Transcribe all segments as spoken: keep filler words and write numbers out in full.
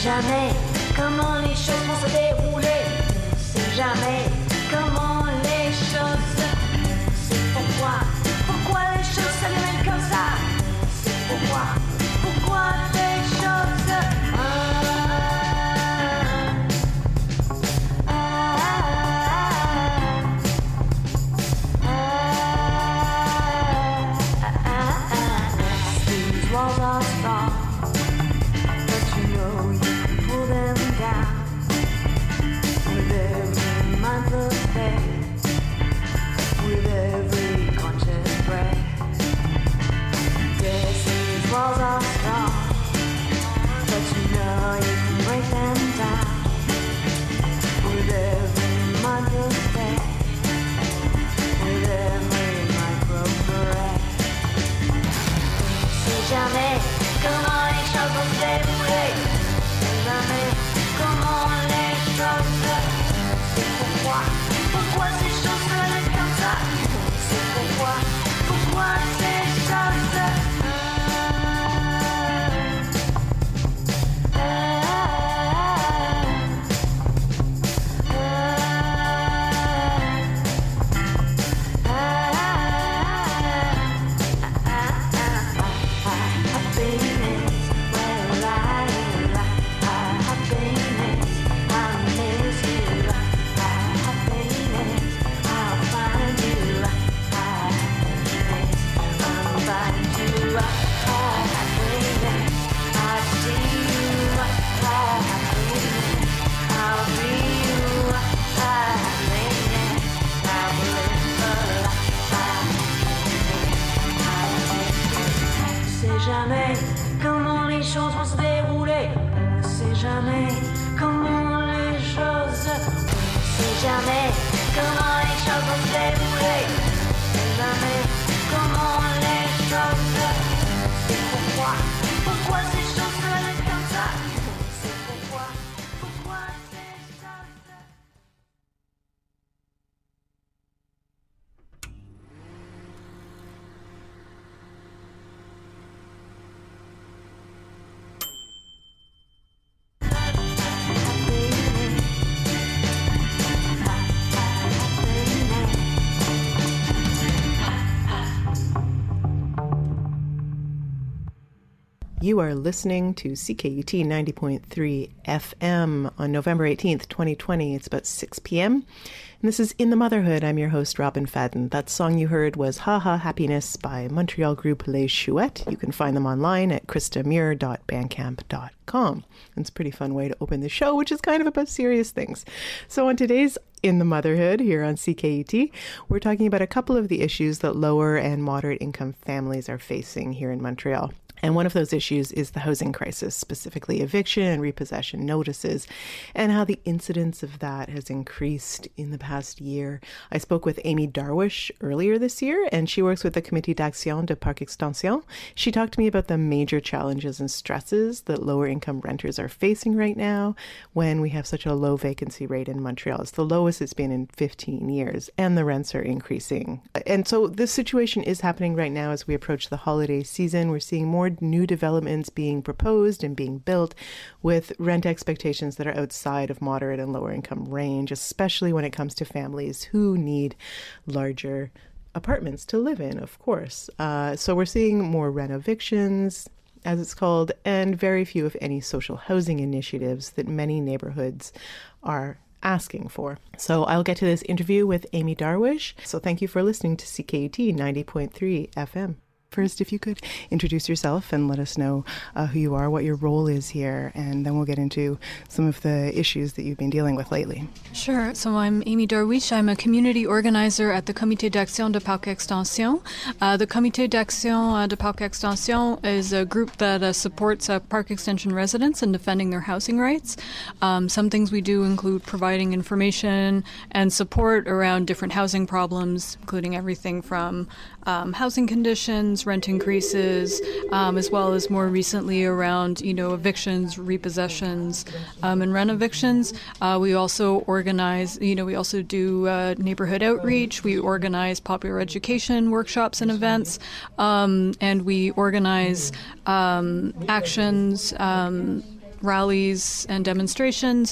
jamais comment les choses vont se dérouler. On sait jamais comment les choses. C'est pourquoi, pourquoi les choses s'alignent comme ça. C'est pourquoi, pourquoi les choses. Ah, ah, ah, ah, ah, ah. These walls are strong. Walls are strong, but you know you can break them down with every month of stay, with every micro break. C'est jamais comment les choses vont se dérouler. C'est jamais comment les choses. C'est pourquoi, pourquoi ces choses se laissent comme ça. C'est pourquoi, pourquoi ces choses. Jamais comment les choses vont se dérouler. On ne sait jamais comment les choses. On ne sait jamais comment les choses vont se dérouler. On ne sait jamais comment les choses. C'est pourquoi, pourquoi ces choses se laissent comme ça. C'est pourquoi, pourquoi ces choses. You are listening to C K U T ninety point three F M on November eighteenth, twenty twenty. It's about six p.m. And this is In the Motherhood. I'm your host, Robin Fadden. That song you heard was Ha Ha Happiness by Montreal group Les Chouettes. You can find them online at krista muir dot bandcamp dot com. It's a pretty fun way to open the show, which is kind of about serious things. So on today's In the Motherhood here on C K U T, we're talking about a couple of the issues that lower and moderate income families are facing here in Montreal. And one of those issues is the housing crisis, specifically eviction and repossession notices, and how the incidence of that has increased in the past year. I spoke with Amy Darwish earlier this year, and she works with the Comité d'Action de Parc Extension. She talked to me about the major challenges and stresses that lower income renters are facing right now when we have such a low vacancy rate in Montreal. It's the lowest it's been in fifteen years, and the rents are increasing. And so this situation is happening right now as we approach the holiday season. We're seeing more new developments being proposed and being built with rent expectations that are outside of moderate and lower income range, especially when it comes to families who need larger apartments to live in, of course. Uh, so we're seeing more renovictions, as it's called, and very few, if any, social housing initiatives that many neighborhoods are asking for. So I'll get to this interview with Amy Darwish. So thank you for listening to C K U T ninety point three F M. First, if you could introduce yourself and let us know uh, who you are, what your role is here, and then we'll get into some of the issues that you've been dealing with lately. Sure. So I'm Amy Darwish. I'm a community organizer at the Comité d'Action de Parc Extension. Uh, the Comité d'Action de Parc Extension is a group that uh, supports uh, park extension residents in defending their housing rights. Um, some things we do include providing information and support around different housing problems, including everything from um, housing conditions, rent increases, um, as well as more recently around, you know, evictions, repossessions, um, and rent evictions. Uh, we also organize, you know, we also do uh, neighborhood outreach. We organize popular education workshops and events, um, and we organize um, actions um, rallies and demonstrations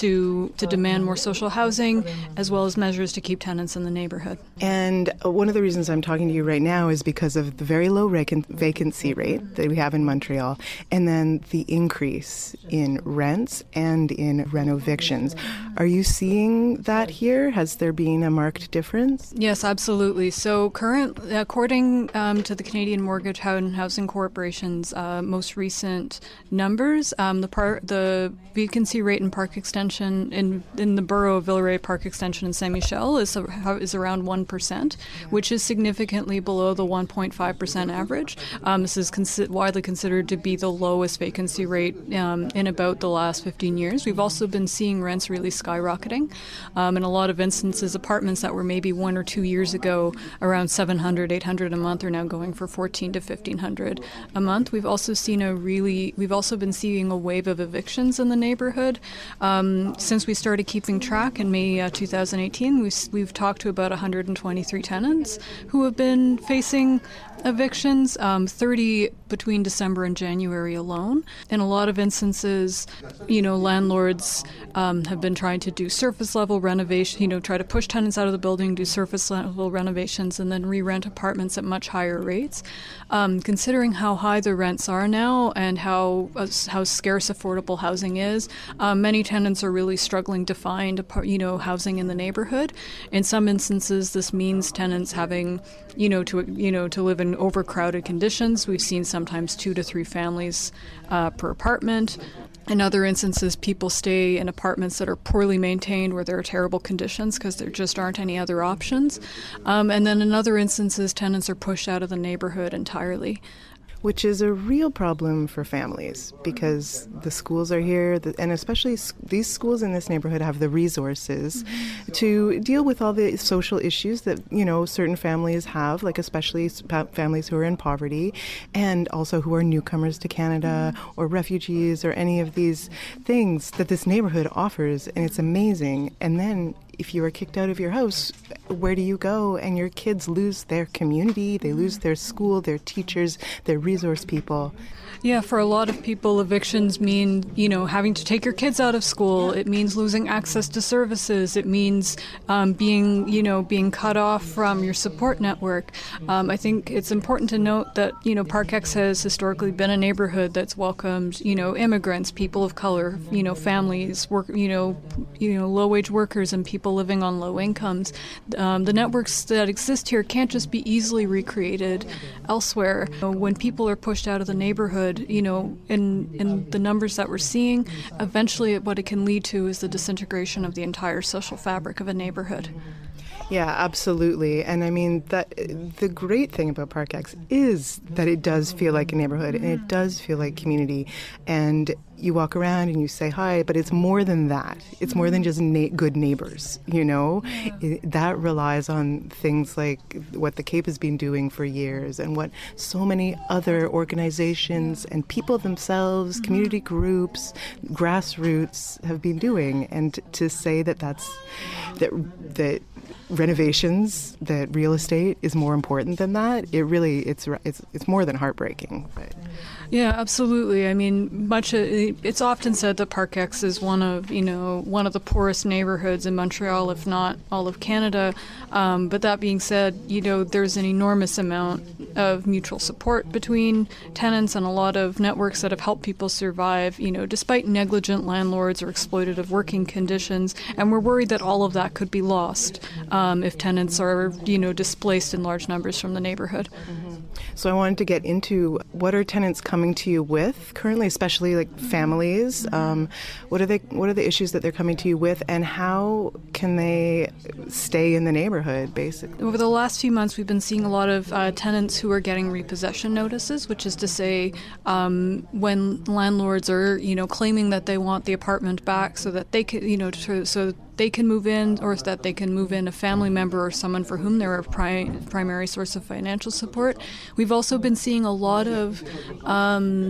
to to demand more social housing, as well as measures to keep tenants in the neighborhood. And one of the reasons I'm talking to you right now is because of the very low vac- vacancy rate that we have in Montreal, and then the increase in rents and in renovictions. Are you seeing that here? Has there been a marked difference? Yes, absolutely. So current, according um, to the Canadian Mortgage and Housing Corporation's uh, most recent numbers, um, the par- the vacancy rate in Park Extension in in the borough of Villeray Park Extension in Saint Michel is a, is around one percent, which is significantly below the one point five percent average. Um, this is consi- widely considered to be the lowest vacancy rate um, in about the last fifteen years. We've also been seeing rents really skyrocketing. Um, in a lot of instances, apartments that were maybe one or two years ago around seven hundred, eight hundred a month are now going for fourteen to fifteen hundred a month. We've also seen a really, we've also been seeing a wave of evictions in the neighborhood. Um, since we started keeping track in May uh, two thousand eighteen, we've, we've talked to about one hundred twenty-three tenants who have been facing evictions, um, thirty between December and January alone. In a lot of instances, you know, landlords um, have been trying to do surface level renovation, you know, try to push tenants out of the building, do surface level renovations, and then re-rent apartments at much higher rates. Um, considering how high the rents are now and how uh, how scarce affordable housing is, um, many tenants are really struggling to find, you know, housing in the neighborhood. In some instances, this means tenants having, you know, to you know to live in overcrowded conditions. We've seen sometimes two to three families uh, per apartment. In other instances, people stay in apartments that are poorly maintained where there are terrible conditions because there just aren't any other options. Um, and then in other instances, tenants are pushed out of the neighborhood entirely. Which is a real problem for families because the schools are here, and especially these schools in this neighborhood have the resources mm-hmm. to deal with all the social issues that, you know, certain families have, like especially families who are in poverty and also who are newcomers to Canada mm-hmm. or refugees or any of these things that this neighborhood offers, and it's amazing. And then if you are kicked out of your house, where do you go? And your kids lose their community, they lose their school, their teachers, their resource people. Yeah, for a lot of people, evictions mean, you know, having to take your kids out of school. It means losing access to services. It means um, being, you know, being cut off from your support network. Um, I think it's important to note that, you know, Parkex has historically been a neighborhood that's welcomed, you know, immigrants, people of color, you know, families, work, you know, you know, low-wage workers and people living on low incomes. Um, the networks that exist here can't just be easily recreated elsewhere. You know, when people are pushed out of the neighborhood, you know, in in the numbers that we're seeing, eventually what it can lead to is the disintegration of the entire social fabric of a neighborhood. Yeah, absolutely. And I mean, that the great thing about Parkex is that it does feel like a neighborhood and it does feel like community. And you walk around and you say hi, but it's more than that. It's more than just na- good neighbors, you know? It, that relies on things like what the Cape has been doing for years and what so many other organizations and people themselves, community groups, grassroots have been doing. And to say that that's, that, that renovations, that real estate is more important than that, it really, it's it's it's more than heartbreaking. But. Yeah, absolutely. I mean, much it's often said that Parkex is one of, you know, one of the poorest neighborhoods in Montreal, if not all of Canada. Um, but that being said, you know, there's an enormous amount of mutual support between tenants and a lot of networks that have helped people survive, you know, despite negligent landlords or exploitative working conditions. And we're worried that all of that could be lost um, if tenants are, you know, displaced in large numbers from the neighborhood. Mm-hmm. So I wanted to get into what are tenants coming to you with currently, especially like families. Um, what are they? What are the issues that they're coming to you with, and how can they stay in the neighborhood? Basically, over the last few months, we've been seeing a lot of uh, tenants who are getting repossession notices, which is to say, um, when landlords are, you know, claiming that they want the apartment back so that they can, you know, to, so. they can move in, or that they can move in a family member or someone for whom they're a pri- primary source of financial support. We've also been seeing a lot of um,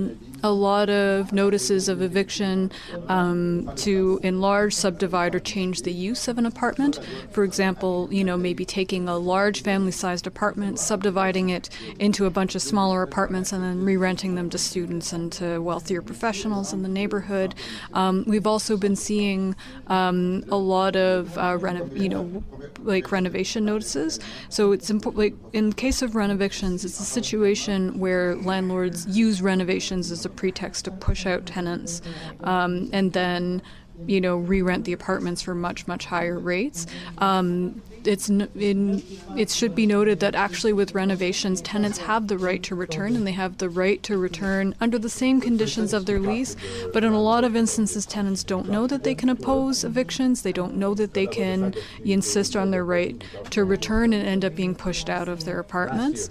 a lot of notices of eviction um, to enlarge, subdivide, or change the use of an apartment. For example, you know, maybe taking a large family-sized apartment, subdividing it into a bunch of smaller apartments, and then re-renting them to students and to wealthier professionals in the neighborhood. Um, we've also been seeing um, a lot of, uh, reno- you know, like renovation notices. So it's important. Like in the case of renovictions, it's a situation where landlords use renovations as a pretext to push out tenants, um, and then, you know, re-rent the apartments for much, much higher rates. Um, it's in, it should be noted that actually with renovations, tenants have the right to return, and they have the right to return under the same conditions of their lease. But in a lot of instances, tenants don't know that they can oppose evictions. They don't know that they can insist on their right to return and end up being pushed out of their apartments.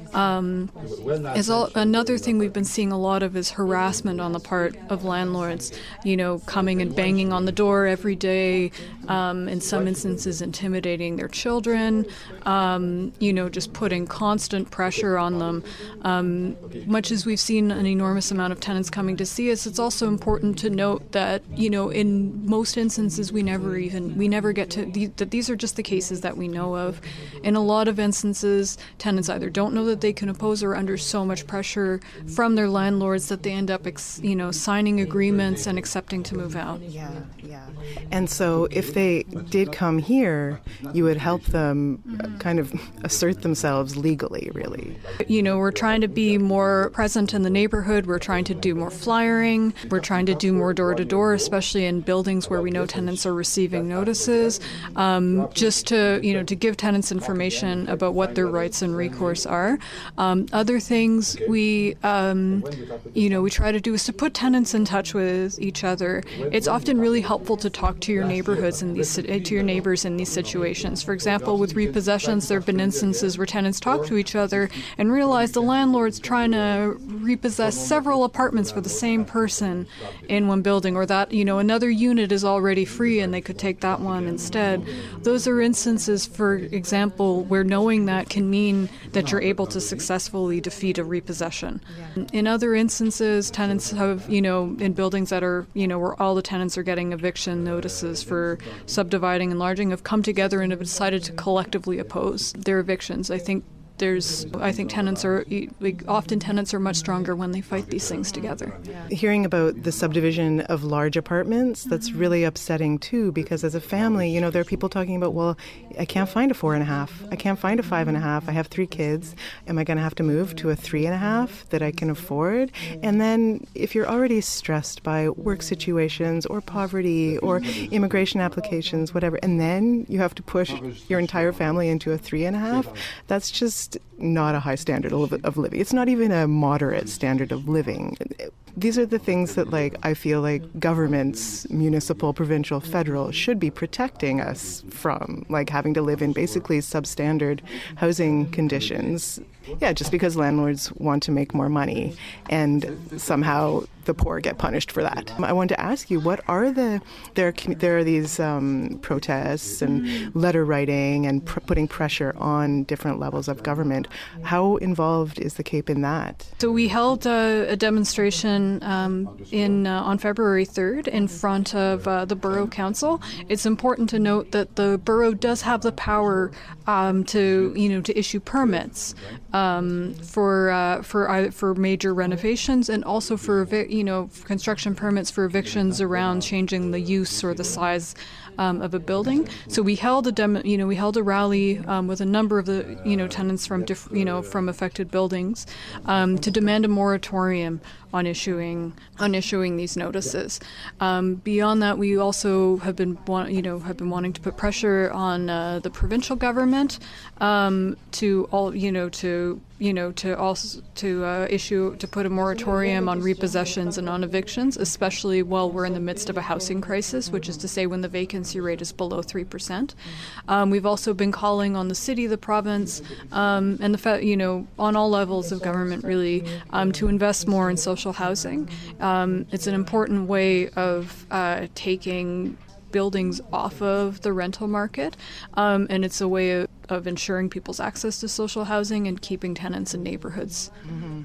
Um, is all, another thing we've been seeing a lot of is harassment on the part of landlords, you know, coming and banging on the door every day, um, in some instances intimidating their children, um, you know, just putting constant pressure on them. Um, much as we've seen an enormous amount of tenants coming to see us, it's also important to note that, you know, in most instances we never even, we never get to, the, that these are just the cases that we know of. In a lot of instances, tenants either don't know that they can oppose or are under so much pressure from their landlords that they end up, ex, you know, signing agreements and accepting to move out. Yeah, yeah. And so if they did come here, you would help them mm-hmm. kind of assert themselves legally, really. You know, we're trying to be more present in the neighborhood. We're trying to do more flyering. We're trying to do more door-to-door, especially in buildings where we know tenants are receiving notices, um, just to, you know, to give tenants information about what their rights and recourse are. Um, other things we, um, you know, we try to do is to put tenants in touch with each other. It's often really helpful to talk to your neighborhoods and these to your neighbors in these situations. For example, with repossessions, there have been instances where tenants talk to each other and realize the landlord's trying to repossess several apartments for the same person in one building, or that, you know, another unit is already free and they could take that one instead. Those are instances, for example, where knowing that can mean that you're able to successfully defeat a repossession. In other instances, tenants have, you know, in buildings that are, you know, where all the tenants are getting eviction notices for subdividing, enlarging, have come together and have decided to collectively oppose their evictions. I think there's, I think tenants are, like, often tenants are much stronger when they fight these things together. Hearing about the subdivision of large apartments, that's really upsetting too, because as a family, you know, there are people talking about, well, I can't find a four and a half. I can't find a five and a half. I have three kids. Am I going to have to move to a three and a half that I can afford? And then if you're already stressed by work situations or poverty or immigration applications, whatever, and then you have to push your entire family into a three and a half, that's just not a high standard of, of living. It's not even a moderate standard of living. These are the things that, like, I feel like governments, municipal, provincial, federal, should be protecting us from, like having to live in basically substandard housing conditions. Yeah, just because landlords want to make more money, and somehow the poor get punished for that. I wanted to ask you, what are the, there, there are these um, protests and letter writing and pr- putting pressure on different levels of government. How involved is the Cape in that? So we held a, a demonstration um, in uh, on February third in front of uh, the Borough Council. It's important to note that the borough does have the power um, to, you know, to issue permits um, for uh, for uh, for major renovations, and also for, you know, construction permits for evictions around changing the use or the size um, of a building. So we held a demo, you know, we held a rally um, with a number of the, you know, tenants from diff- you know from affected buildings um, to demand a moratorium on issuing on issuing these notices. Um, beyond that, we also have been want, you know have been wanting to put pressure on uh, the provincial government um, to all you know to you know to also to uh, issue to put a moratorium on repossessions and on evictions, especially while we're in the midst of a housing crisis, which is to say when the vacancy rate is below three percent. Um, we've also been calling on the city, the province, um, and the fe- you know on all levels of government really um, to invest more in social housing. Um, it's an important way of uh, taking buildings off of the rental market, um, and it's a way of, of ensuring people's access to social housing and keeping tenants in neighborhoods. Mm-hmm.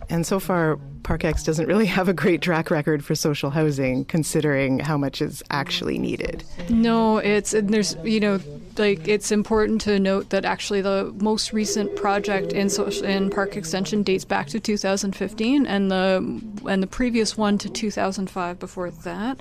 And so far, ParkX doesn't really have a great track record for social housing, considering how much is actually needed. No, it's, and there's, you know, like, it's important to note that actually the most recent project in social, in Park Extension dates back to two thousand fifteen, and the and the previous one to two thousand five before that.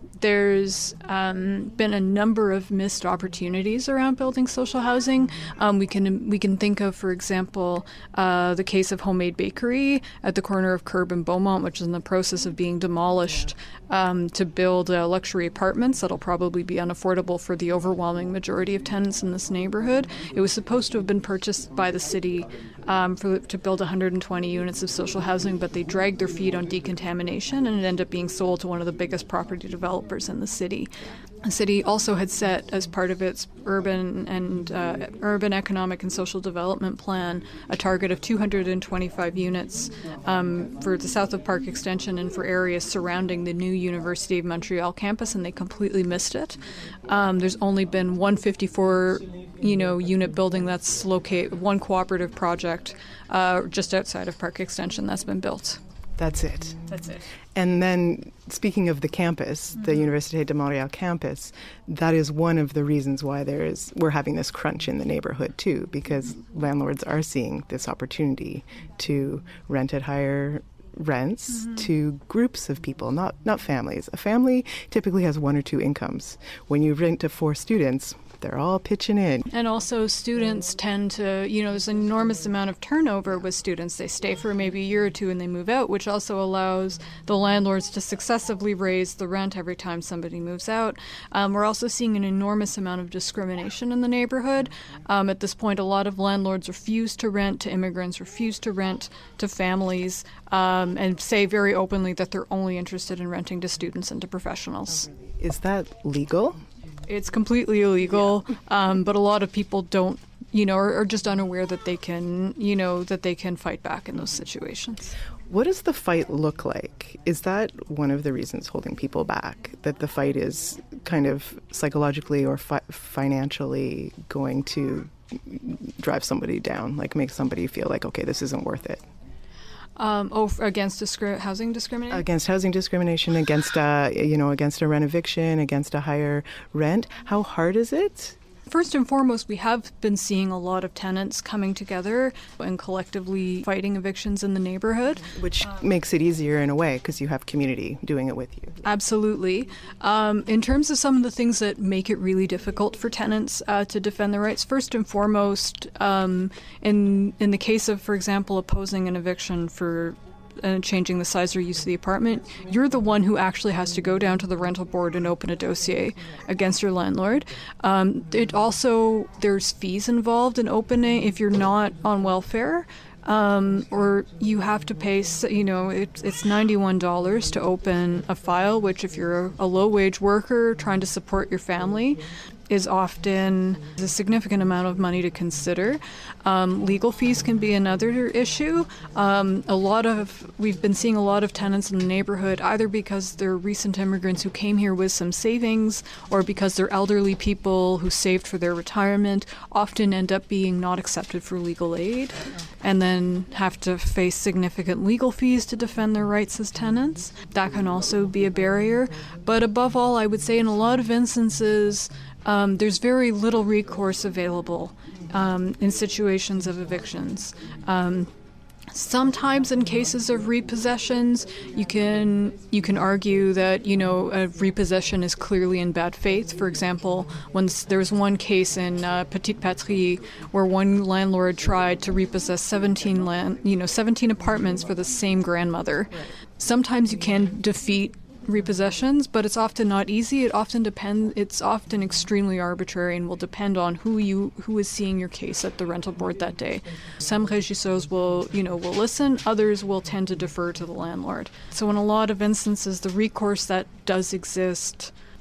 There's um, been a number of missed opportunities around building social housing. Um, we can we can think of, for example, uh, the case of Homemade Bakery at the corner of Curb and Beaumont, which is in the process of being demolished um, to build uh, luxury apartments that'll probably be unaffordable for the overwhelming majority of tenants in this neighborhood. It was supposed to have been purchased by the city um, for to build one hundred twenty units of social housing, but they dragged their feet on decontamination, and it ended up being sold to one of the biggest property developers in the city. The city also had set, as part of its urban and uh, urban economic and social development plan, a target of two hundred twenty-five units um, for the south of Park Extension and for areas surrounding the new University of Montreal campus, and they completely missed it. Um, there's only been one fifty-four, you know, unit building that's located, one cooperative project uh, just outside of Park Extension that's been built. That's it. That's it. And then, speaking of the campus, mm-hmm. the Université de Montréal campus, that is one of the reasons why there is we're having this crunch in the neighborhood too, because landlords are seeing this opportunity to rent at higher rents mm-hmm. to groups of people, not not families. A family typically has one or two incomes. When you rent to four students, they're all pitching in. And also students tend to, you know, there's an enormous amount of turnover with students. They stay for maybe a year or two and they move out, which also allows the landlords to successively raise the rent every time somebody moves out. Um, we're also seeing an enormous amount of discrimination in the neighborhood. Um, at this point, a lot of landlords refuse to rent to immigrants, refuse to rent to families, um, and say very openly that they're only interested in renting to students and to professionals. Is that legal? It's completely illegal, yeah. um, but a lot of people don't, you know, are, are just unaware that they can, you know, that they can fight back in those situations. What does the fight look like? Is that one of the reasons holding people back, that the fight is kind of psychologically or fi- financially going to drive somebody down, like make somebody feel like, okay, this isn't worth it? Um, oh, against discri- housing discrimination? Against housing discrimination, against uh, you know, against a rent eviction, against a higher rent. How hard is it? First and foremost, we have been seeing a lot of tenants coming together and collectively fighting evictions in the neighborhood. Which um, makes it easier in a way, because you have community doing it with you. Absolutely. Um, in terms of some of the things that make it really difficult for tenants uh, to defend their rights, first and foremost, um, in in the case of, for example, opposing an eviction for and changing the size or use of the apartment, you're the one who actually has to go down to the rental board and open a dossier against your landlord. Um, it also, there's fees involved in opening if you're not on welfare. Um, or you have to pay, you know, it, it's ninety-one dollars to open a file, which if you're a, a low-wage worker trying to support your family, is often a significant amount of money to consider. Um, legal fees can be another issue. Um, a lot of, we've been seeing a lot of tenants in the neighborhood, either because they're recent immigrants who came here with some savings, or because they're elderly people who saved for their retirement, often end up being not accepted for legal aid, and then have to face significant legal fees to defend their rights as tenants. That can also be a barrier. But above all, I would say in a lot of instances, Um, there's very little recourse available um, in situations of evictions. Um, sometimes in cases of repossessions, you can you can argue that, you know, a repossession is clearly in bad faith. For example, when there was one case in uh, Petite Patrie where one landlord tried to repossess seventeen land, you know, seventeen apartments for the same grandmother. Sometimes you can defeat repossessions, but it's often not easy. It often depends. It's often extremely arbitrary and will depend on who you who is seeing your case at the rental board that day. Some régisseurs will, you know, will listen. Others will tend to defer to the landlord. So in a lot of instances, the recourse that does exist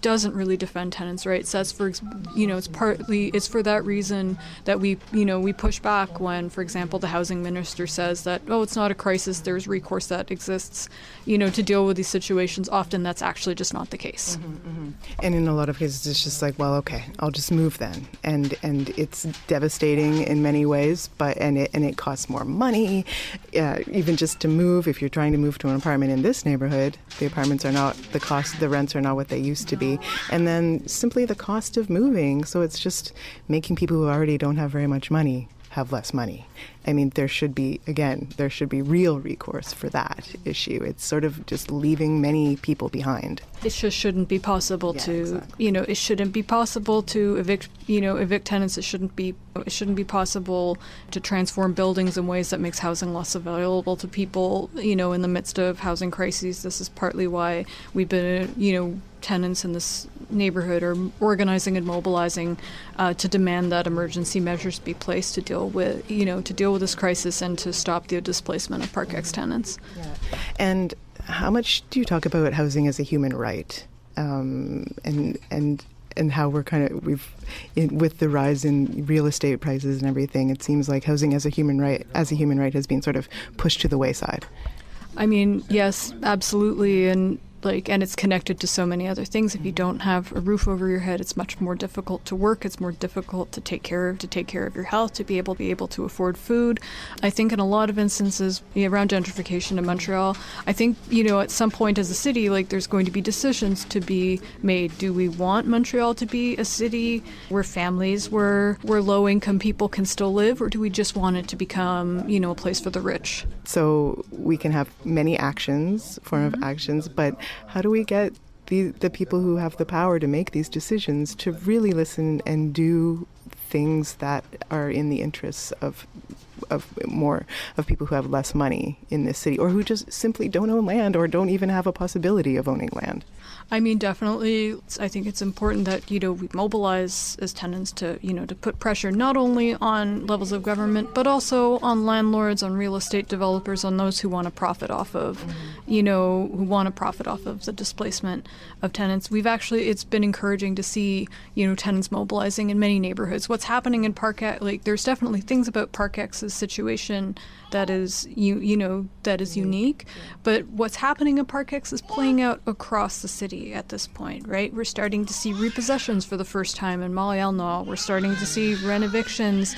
doesn't really defend tenants' rights. That's for, you know, it's partly, it's for that reason that we, you know, we push back when, for example, the housing minister says that, oh, it's not a crisis, there's recourse that exists, you know, to deal with these situations. Often that's actually just not the case. Mm-hmm, mm-hmm. And in a lot of cases, it's just like, well, okay, I'll just move then. And and it's devastating in many ways, but and it, and it costs more money, uh, even just to move. If you're trying to move to an apartment in this neighborhood, the apartments are not, the cost, the rents are not what they used to be. And then simply the cost of moving. So it's just making people who already don't have very much money have less money. I mean, there should be, again, there should be real recourse for that issue. It's sort of just leaving many people behind. It just shouldn't be possible yeah, to, exactly. you know, it shouldn't be possible to evict, you know, evict tenants. It shouldn't be, it shouldn't be possible to transform buildings in ways that makes housing less available to people, you know, in the midst of housing crises. This is partly why we've been, you know, tenants in this neighborhood are organizing and mobilizing uh, to demand that emergency measures be placed to deal with, you know, to deal with this crisis and to stop the displacement of Parkex tenants. Yeah. And how much do you talk about housing as a human right, um, and and and how we're kind of we've in, with the rise in real estate prices and everything, it seems like housing as a human right as a human right has been sort of pushed to the wayside. I mean, yes, absolutely, and. Like, and it's connected to so many other things. If you don't have a roof over your head, it's much more difficult to work. It's more difficult to take care of, to take care of your health, to be able to be able to afford food. I think in a lot of instances you know, around gentrification in Montreal, I think, you know, at some point as a city, like there's going to be decisions to be made. Do we want Montreal to be a city where families, where, where low-income people can still live, or do we just want it to become, you know, a place for the rich? So we can have many actions, form mm-hmm. of actions, but how do we get the the people who have the power to make these decisions to really listen and do things that are in the interests of of more of people who have less money in this city, or who just simply don't own land or don't even have a possibility of owning land? I mean, definitely, I think it's important that, you know, we mobilize as tenants to, you know, to put pressure not only on levels of government, but also on landlords, on real estate developers, on those who want to profit off of, mm-hmm. you know, who want to profit off of the displacement of tenants. We've actually, it's been encouraging to see, you know, tenants mobilizing in many neighborhoods. What's happening in Parkex, like, there's definitely things about Parkex's situation that is, you you know, that is unique, but what's happening in Parkex is playing out across the city at this point, right? We're starting to see repossessions for the first time in Montréal-Nord. We're starting to see rent evictions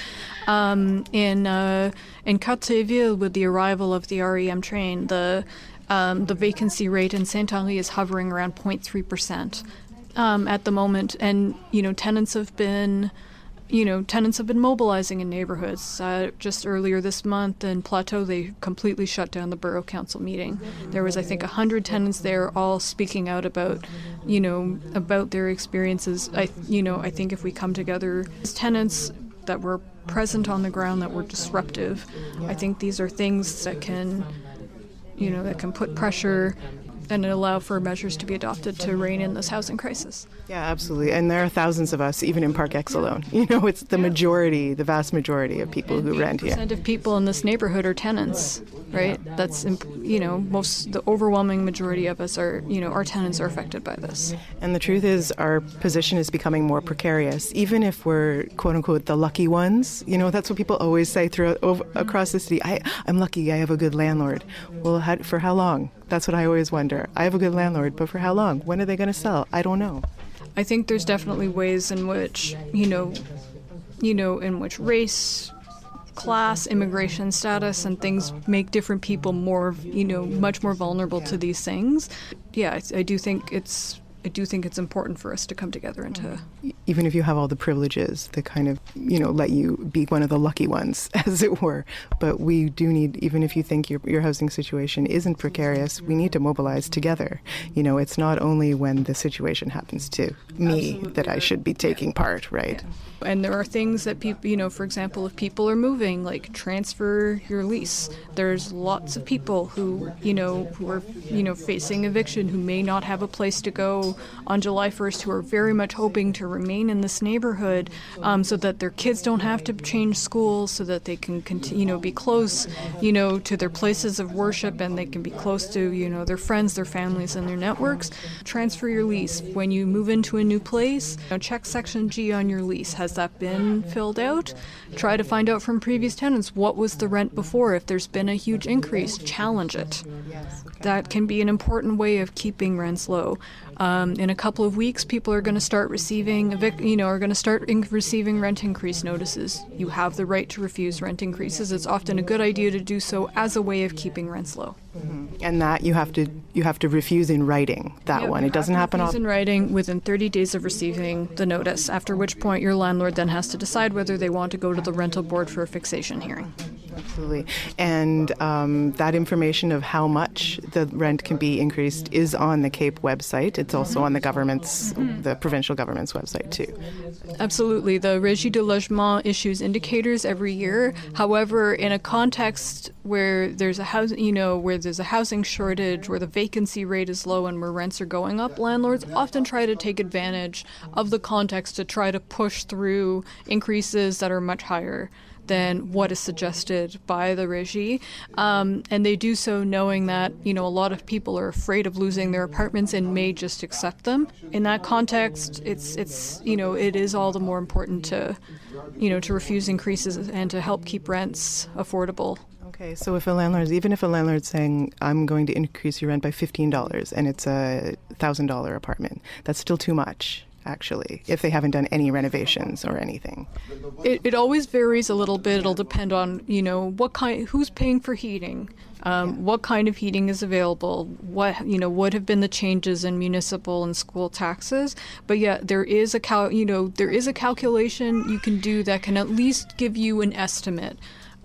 um, in uh, in Côte-Ville with the arrival of the R E M train. The um, the vacancy rate in Saint-Henri is hovering around zero point three percent um, at the moment, and you know, tenants have been. You know, tenants have been mobilizing in neighborhoods. Uh, just earlier this month in Plateau, they completely shut down the borough council meeting. There was, I think, one hundred tenants there, all speaking out about, you know, about their experiences. I, you know, I think if we come together as tenants that were present on the ground, that were disruptive, I think these are things that can, you know, that can put pressure and allow for measures to be adopted to rein in this housing crisis. Yeah, absolutely. And there are thousands of us, even in Parkex alone. You know, it's the majority, the vast majority of people who rent here. eighty percent of people in this neighborhood are tenants, right? That's, you know, most, the overwhelming majority of us are, you know, our tenants are affected by this. And the truth is, our position is becoming more precarious, even if we're, quote unquote, the lucky ones. You know, that's what people always say throughout, over, across the city. I, I'm lucky, I have a good landlord. Well, how, for how long? That's what I always wonder. I have a good landlord, but for how long? When are they going to sell? I don't know. I think there's definitely ways in which, you know, you know, in which race, class, immigration status, and things make different people more, you know, much more vulnerable to these things. Yeah, I, I do think it's. I do think it's important for us to come together and to... Even if you have all the privileges that kind of, you know, let you be one of the lucky ones, as it were. But we do need, even if you think your your housing situation isn't precarious, we need to mobilize together. You know, it's not only when the situation happens to me Absolutely. That I should be taking part, right? Yeah. And there are things that people, you know, for example, if people are moving, like transfer your lease. There's lots of people who, you know, who are, you know, facing eviction, who may not have a place to go know, on July first who are very much hoping to remain in this neighborhood um, so that their kids don't have to change schools, so that they can continue, you know, be close, you know, to their places of worship, and they can be close to, you know, their friends, their families, and their networks. Transfer your lease. When you move into a new place, you know, check Section G on your lease. Has that been filled out? Try to find out from previous tenants what was the rent before. If there's been a huge increase, challenge it. That can be an important way of keeping rents low. Um, in a couple of weeks, people are going to start receiving, evic- you know, are going to start in- receiving rent increase notices. You have the right to refuse rent increases. It's often a good idea to do so as a way of keeping rents low. Mm-hmm. And that you have to you have to refuse in writing. That yeah, one, it doesn't happen. Refuse in writing within thirty days of receiving the notice. After which point, your landlord then has to decide whether they want to go to the rental board for a fixation hearing. Absolutely. And um, that information of how much the rent can be increased is on the CAPE website. It's also on the government's, mm-hmm. the provincial government's website too. Absolutely. The Régie de Logement issues indicators every year. However, in a context where there's a house, you know, where there's a housing shortage, where the vacancy rate is low and where rents are going up, landlords often try to take advantage of the context to try to push through increases that are much higher than what is suggested by the Régie. Um, and they do so knowing that, you know, a lot of people are afraid of losing their apartments and may just accept them. In that context, it's, it's you know, it is all the more important to, you know, to refuse increases and to help keep rents affordable. Okay, so if a landlord, even if a landlord's saying, I'm going to increase your rent by fifteen dollars and it's a one thousand dollars apartment, that's still too much, actually, if they haven't done any renovations or anything. It, it always varies a little bit. It'll depend on, you know, what kind, who's paying for heating, um, yeah. what kind of heating is available, what, you know, what have been the changes in municipal and school taxes. But yeah, there is a cal, you know, there is a calculation you can do that can at least give you an estimate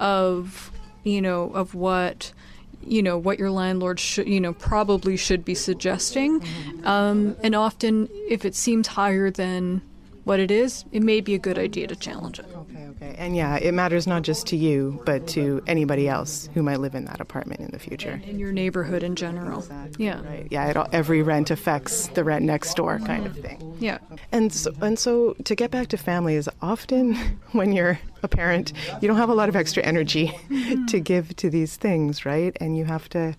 of, you know, of what, you know, what your landlord should, you know, probably should be suggesting. Um, and often, if it seems higher than what it is, it may be a good idea to challenge it. Okay, okay. And yeah, it matters not just to you, but to anybody else who might live in that apartment in the future. In your neighborhood in general. Exactly, yeah. Right. Yeah, it, every rent affects the rent next door kind of thing. Yeah. And so, and so to get back to families, often when you're a parent, you don't have a lot of extra energy mm-hmm. to give to these things, right? And you have to,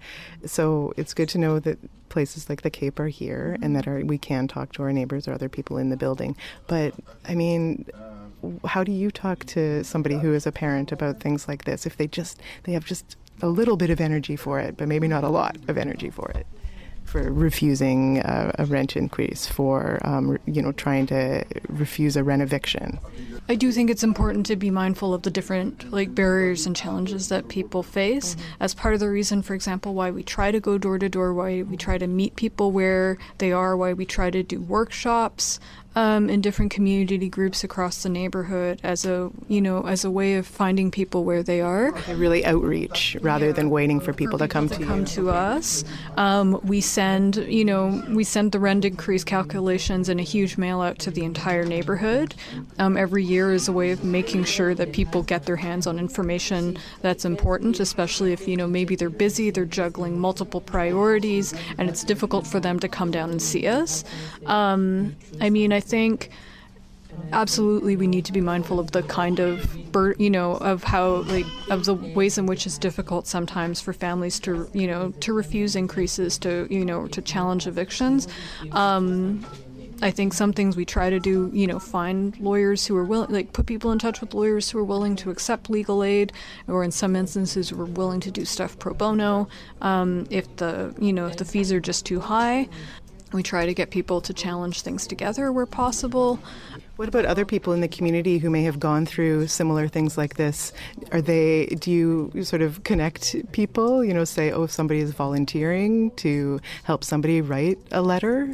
so it's good to know that places like the Cape are here mm-hmm. and that are, we can talk to our neighbors or other people in the building. But, I mean, how do you talk to somebody who is a parent about things like this if they just, they have just a little bit of energy for it, but maybe not a lot of energy for it? For refusing a, a rent increase, for um, you know, trying to refuse a rent eviction. I do think it's important to be mindful of the different like barriers and challenges that people face. Mm-hmm. As part of the reason, for example, why we try to go door to door, why we try to meet people where they are, why we try to do workshops um, in different community groups across the neighborhood as a you know as a way of finding people where they are. Okay, really outreach rather yeah. than waiting for people, for people to come to, to come you. to us. Um, we send you know we send the rent increase calculations in a huge mail out to the entire neighborhood um, every year as a way of making sure that people get their hands on information that's important, especially if you know maybe they're busy, they're juggling multiple priorities, and it's difficult for them to come down and see us. Um, I mean, I I think absolutely we need to be mindful of the kind of, bur- you know, of how, like, of the ways in which it's difficult sometimes for families to, you know, to refuse increases, to, you know, to challenge evictions. Um, I think some things we try to do, you know, find lawyers who are willing, like put people in touch with lawyers who are willing to accept legal aid, or in some instances who are willing to do stuff pro bono. Um, if the, you know, if the fees are just too high, we try to get people to challenge things together where possible. What about other people in the community who may have gone through similar things like this? Are they, do you sort of connect people, you know, say, oh, if somebody is volunteering to help somebody write a letter?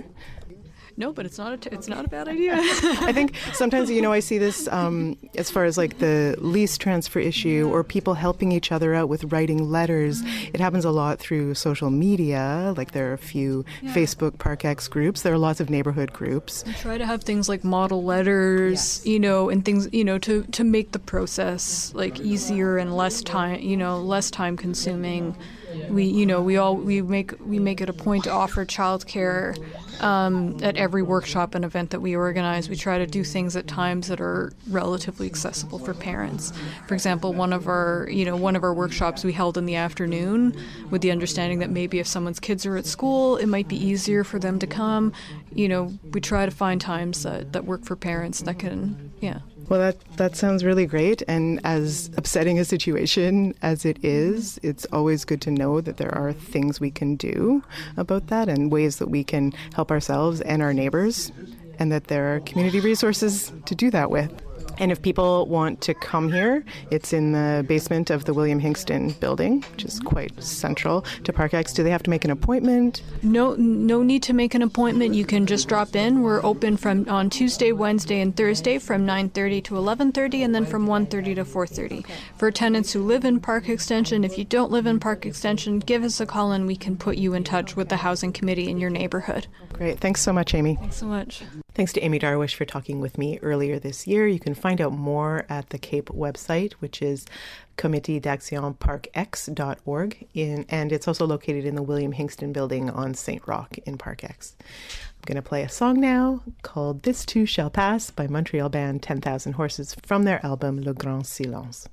No, but it's not a t- it's not a bad idea. I think sometimes, you know, I see this um, as far as like the lease transfer issue or people helping each other out with writing letters. It happens a lot through social media. Like there are a few yeah. Facebook ParkX groups. There are lots of neighborhood groups. We try to have things like model letters, yes. you know, and things, you know, to, to make the process like easier and less time, you know, less time consuming. we, you know, we all we make we make it a point to offer childcare um, at every workshop and event that we organize. We try to do things at times that are relatively accessible for parents. For example, one of our, you know, one of our workshops we held in the afternoon with the understanding that maybe if someone's kids are at school, it might be easier for them to come. You know, we try to find times that, that work for parents that can, yeah. Well, that, that sounds really great. And as upsetting a situation as it is, it's always good to know that there are things we can do about that and ways that we can help ourselves and our neighbors, and that there are community resources to do that with. And if people want to come here, it's in the basement of the William Hingston building, which is quite central to ParkX. Do they have to make an appointment? No, no need to make an appointment. You can just drop in. We're open from on Tuesday, Wednesday, and Thursday from nine thirty to eleven thirty, and then from one thirty to four thirty. For tenants who live in Park Extension, if you don't live in Park Extension, give us a call and we can put you in touch with the housing committee in your neighborhood. Great. Thanks so much, Amy. Thanks so much. Thanks to Amy Darwish for talking with me earlier this year. You can find out more at the CAPE website, which is comité d'action park x dot org, in, and it's also located in the William Hingston building on Saint Roch in ParkX. I'm going to play a song now called This Too Shall Pass by Montreal band ten thousand Horses from their album Le Grand Silence.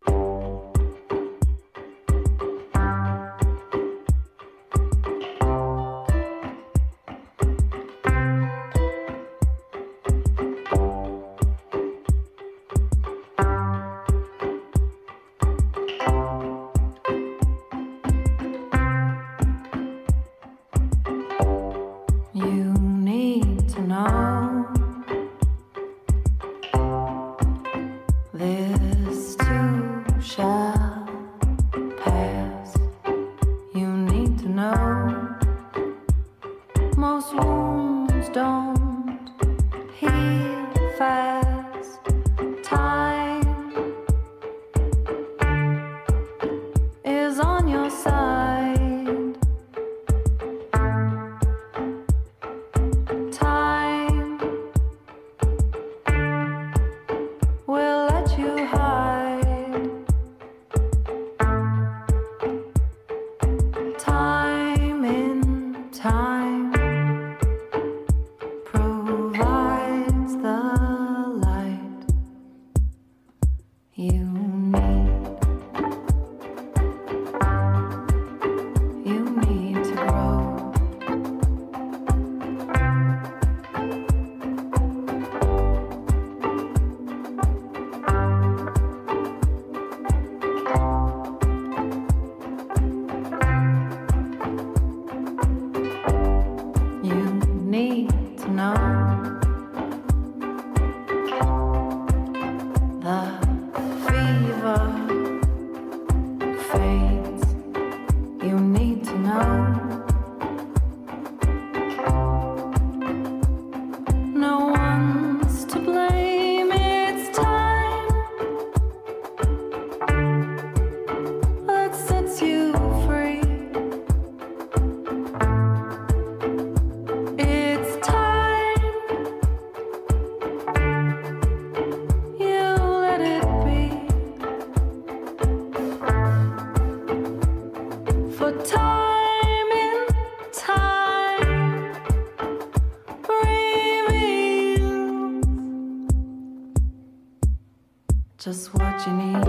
Just what you need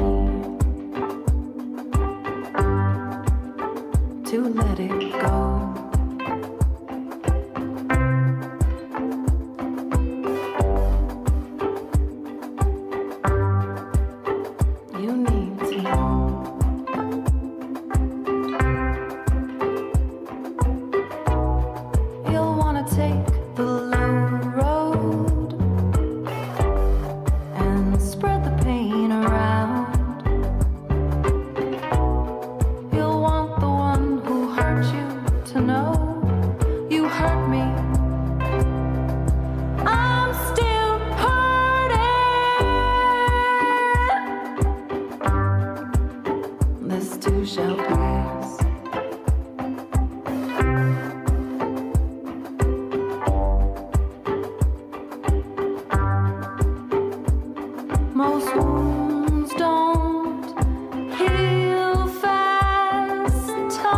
to let it go. You need to know. You'll want to take the low road and spread the pain around. You'll want the one who hurt you to know you hurt me. I'm still hurting. This too shall pass. Most wounds don't heal fast.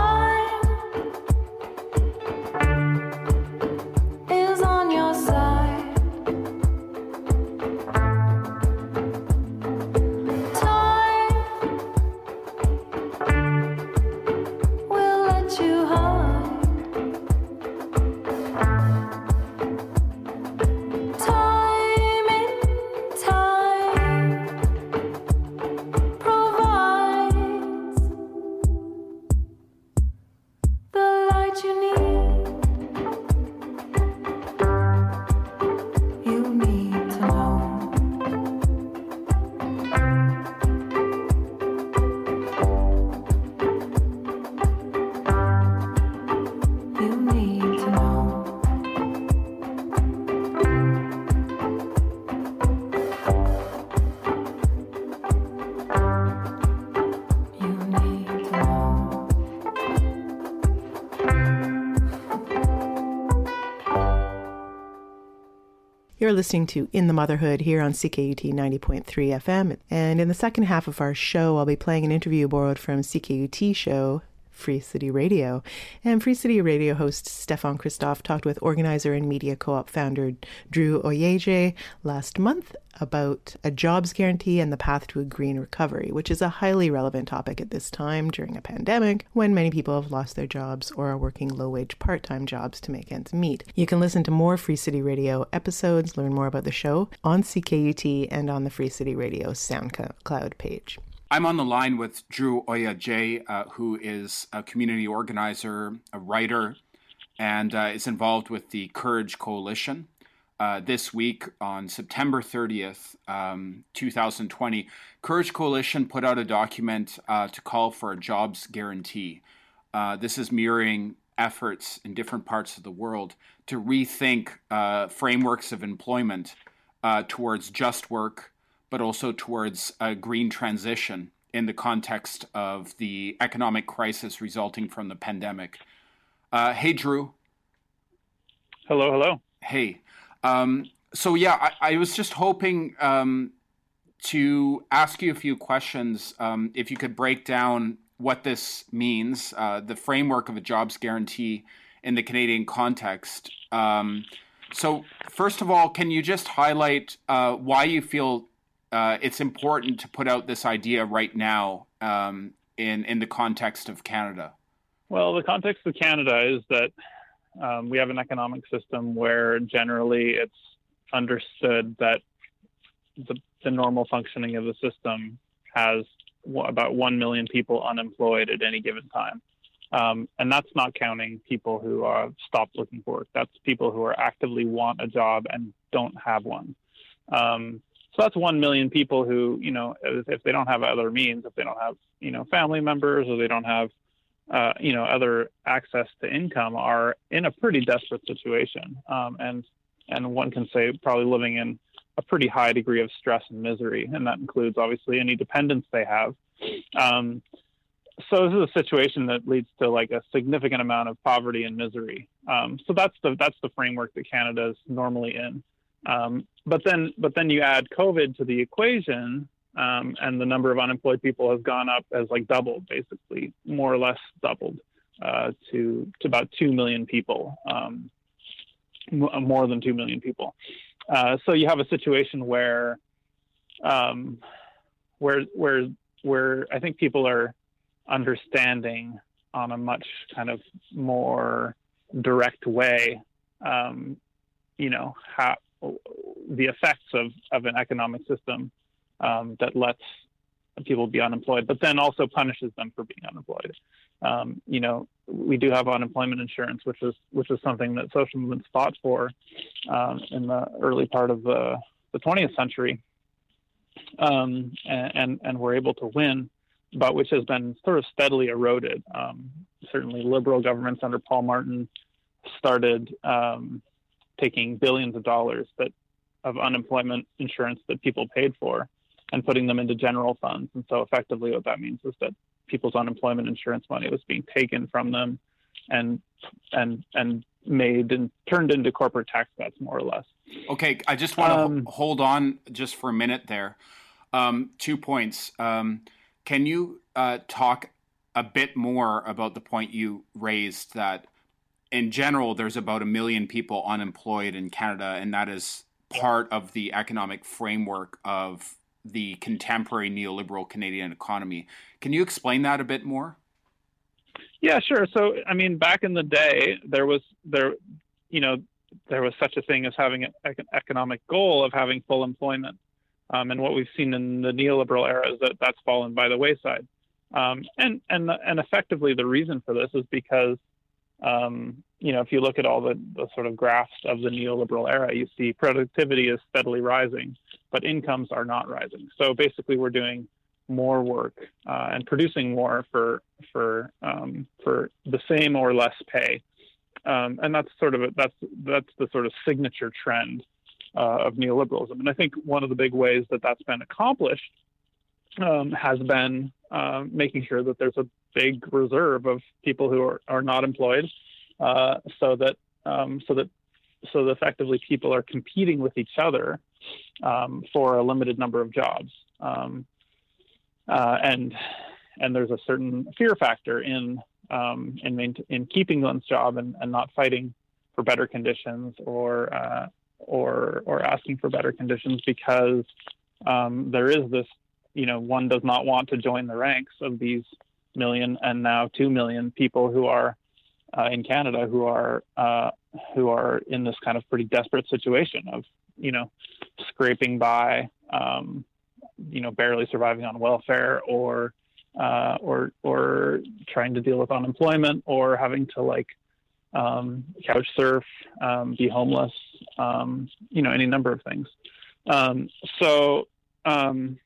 You're listening to In the Motherhood here on C K U T ninety point three F M. And in the second half of our show, I'll be playing an interview borrowed from C K U T show Free City Radio. And Free City Radio host Stefan Christoff talked with organizer and Media Co-op founder Drew Oyeje last month about a jobs guarantee and the path to a green recovery, which is a highly relevant topic at this time during a pandemic when many people have lost their jobs or are working low-wage part-time jobs to make ends meet. You can listen to more Free City Radio episodes, learn more about the show on C K U T and on the Free City Radio SoundCloud page. I'm on the line with Drew Oyeje, uh, who is a community organizer, a writer, and uh, is involved with the Courage Coalition. Uh, this week, on September thirtieth, um, twenty twenty, Courage Coalition put out a document uh, to call for a jobs guarantee. Uh, this is mirroring efforts in different parts of the world to rethink uh, frameworks of employment uh, towards just work, but also towards a green transition in the context of the economic crisis resulting from the pandemic. Uh, hey, Drew. Hello, hello. Hey. Um, so, yeah, I, I was just hoping um, to ask you a few questions. Um, if you could break down what this means, uh, the framework of a jobs guarantee in the Canadian context. Um, so, first of all, can you just highlight uh, why you feel Uh, it's important to put out this idea right now um, in, in the context of Canada? Well, the context of Canada is that um, we have an economic system where generally it's understood that the, the normal functioning of the system has w- about one million people unemployed at any given time. Um, and that's not counting people who are stopped looking for work. That's people who are actively want a job and don't have one. Um, So that's one million people who, you know, if they don't have other means, if they don't have, you know, family members or they don't have, uh, you know, other access to income, are in a pretty desperate situation. Um, and and one can say probably living in a pretty high degree of stress and misery. And that includes, obviously, any dependents they have. Um, so this is a situation that leads to like a significant amount of poverty and misery. Um, so that's the that's the framework that Canada is normally in. Um, but then, but then you add COVID to the equation, um, and the number of unemployed people has gone up, has like doubled, basically, more or less doubled, uh, to to about two million people, um, m- more than two million people. Uh, so you have a situation where, um, where where where I think people are understanding on a much kind of more direct way, um, you know, how. the effects of, of an economic system um, that lets people be unemployed, but then also punishes them for being unemployed. Um, you know, we do have unemployment insurance, which is which is something that social movements fought for um, in the early part of the, the twentieth century, um, and, and and were able to win, but which has been sort of steadily eroded. Um, certainly, liberal governments under Paul Martin started Um, taking billions of dollars that of unemployment insurance that people paid for and putting them into general funds. And so effectively what that means is that people's unemployment insurance money was being taken from them and and and made and turned into corporate tax cuts, more or less. Okay, I just want to Um, ho- hold on just for a minute there. Um, two points. Um, can you uh, talk a bit more about the point you raised that in general, there's about a million people unemployed in Canada, and that is part of the economic framework of the contemporary neoliberal Canadian economy. Can you explain that a bit more? Yeah, sure. So, I mean, back in the day, there was there, you know, there was such a thing as having an economic goal of having full employment, um, and what we've seen in the neoliberal era is that that's fallen by the wayside. Um, and and and effectively, the reason for this is because Um, you know, if you look at all the, the sort of graphs of the neoliberal era, you see productivity is steadily rising, but incomes are not rising. So basically, we're doing more work uh, and producing more for for um, for the same or less pay, um, and that's sort of a, that's that's the sort of signature trend uh, of neoliberalism. And I think one of the big ways that that's been accomplished um, has been uh, making sure that there's a big reserve of people who are, are not employed, uh, so that um, so that so effectively people are competing with each other um, for a limited number of jobs. Um, uh, and and there's a certain fear factor in um, in, main- in keeping one's job and, and not fighting for better conditions or uh, or or asking for better conditions, because um, there is this, you know, one does not want to join the ranks of these million and now two million people who are uh, in Canada who are uh, who are in this kind of pretty desperate situation of, you know, scraping by, um, you know, barely surviving on welfare, or uh, or or trying to deal with unemployment, or having to like um, couch surf, um, be homeless, um, you know, any number of things. Um, so. Um,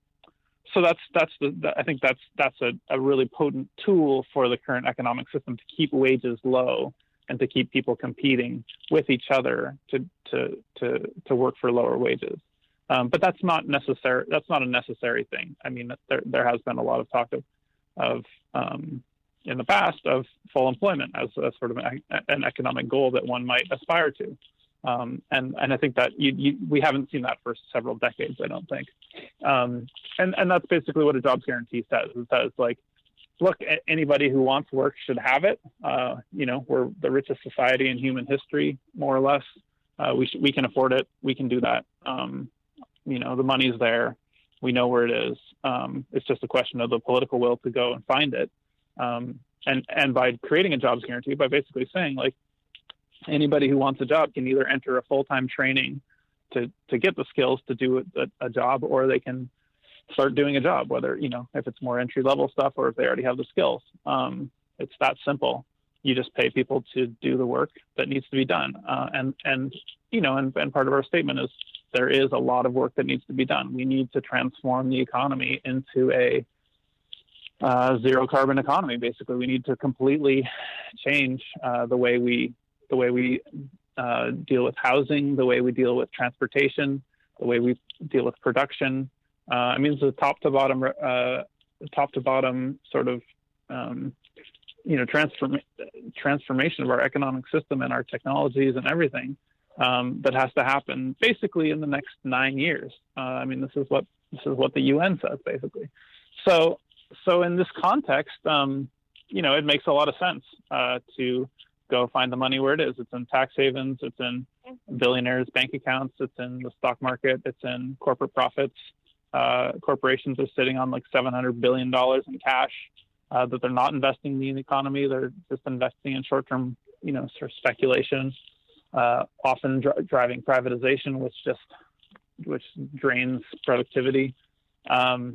So that's that's the, the I think that's that's a, a really potent tool for the current economic system to keep wages low and to keep people competing with each other to to to to work for lower wages. Um, but that's not necessary. That's not a necessary thing. I mean, there there has been a lot of talk of of um, in the past of full employment as a sort of an, an economic goal that one might aspire to. Um, and, and I think that you, you, we haven't seen that for several decades, I don't think. Um, and, and that's basically what a jobs guarantee says. It says, like, look, anybody who wants work should have it. Uh, you know, we're the richest society in human history, more or less. Uh, we, sh- we can afford it. We can do that. Um, you know, the money's there. We know where it is. Um, it's just a question of the political will to go and find it. Um, and, and by creating a jobs guarantee, by basically saying, like, anybody who wants a job can either enter a full-time training to, to get the skills to do a, a job, or they can start doing a job, whether, you know, if it's more entry-level stuff or if they already have the skills. Um, it's that simple. You just pay people to do the work that needs to be done. Uh, and, and, you know, and, and part of our statement is there is a lot of work that needs to be done. We need to transform the economy into a uh, zero carbon economy. Basically, we need to completely change uh, the way we the way we uh, deal with housing, the way we deal with transportation, the way we deal with production. Uh, I mean, it's a top to bottom, uh, top to bottom sort of, um, you know, transform transformation of our economic system and our technologies and everything um, that has to happen basically in the next nine years. Uh, I mean, this is what this is what the U N says basically. So, so in this context, um, you know, it makes a lot of sense uh, to go find the money where it is. It's in tax havens. It's in billionaires' bank accounts. It's in the stock market. It's in corporate profits. Uh, corporations are sitting on like seven hundred billion dollars in cash uh, that they're not investing in the economy. They're just investing in short-term, you know, sort of speculation, uh, often dr- driving privatization, which just which drains productivity. Um,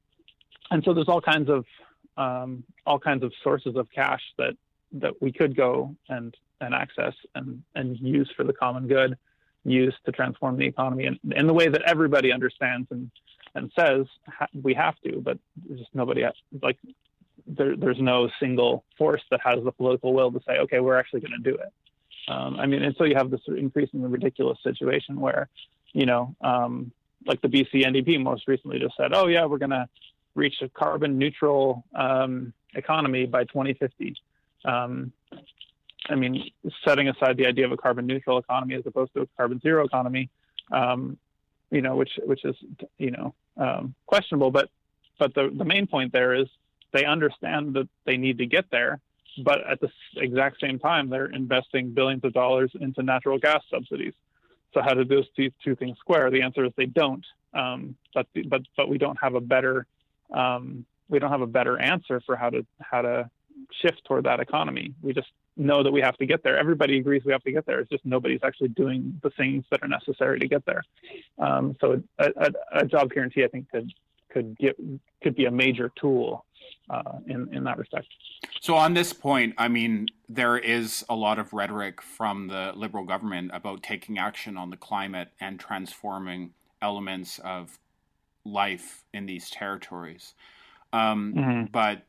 and so there's all kinds of um, all kinds of sources of cash that that we could go and, and access and, and use for the common good, use to transform the economy in, in the way that everybody understands and, and says ha- we have to, but there's just nobody has, like there, there's no single force that has the political will to say, okay, we're actually going to do it. Um, I mean, and so you have this increasingly ridiculous situation where, you know, um, like the B C N D P most recently just said, oh yeah, we're going to reach a carbon neutral um, economy by twenty fifty. Um, I mean, setting aside the idea of a carbon neutral economy as opposed to a carbon zero economy, um, you know, which which is, you know, um, questionable. But but the, the main point there is they understand that they need to get there, but at the exact same time, they're investing billions of dollars into natural gas subsidies. So how do those two, two things square? The answer is they don't. Um, but but but we don't have a better um, we don't have a better answer for how to how to shift toward that economy. We just know that we have to get there. Everybody agrees we have to get there. It's just nobody's actually doing the things that are necessary to get there. Um, so a, a, a job guarantee, I think, could could get could be a major tool uh, in in that respect. So on this point, I mean, there is a lot of rhetoric from the Liberal government about taking action on the climate and transforming elements of life in these territories. Um, mm-hmm. But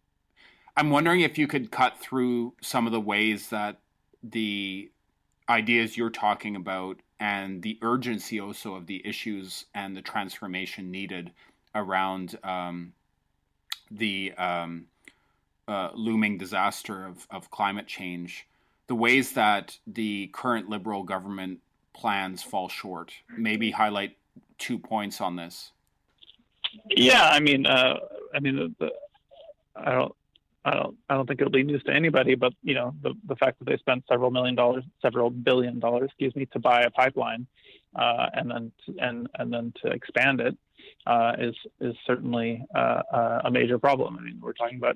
I'm wondering if you could cut through some of the ways that the ideas you're talking about and the urgency also of the issues and the transformation needed around um, the um, uh, looming disaster of, of climate change the ways that the current Liberal government plans fall short. Maybe highlight two points on this. Yeah, I mean, uh, I mean, the, the, I don't, I don't, I don't think it'll be news to anybody. But you know, the the fact that they spent several million dollars, several billion dollars, excuse me, to buy a pipeline, uh, and then to, and and then to expand it, uh, is is certainly uh, a major problem. I mean, we're talking about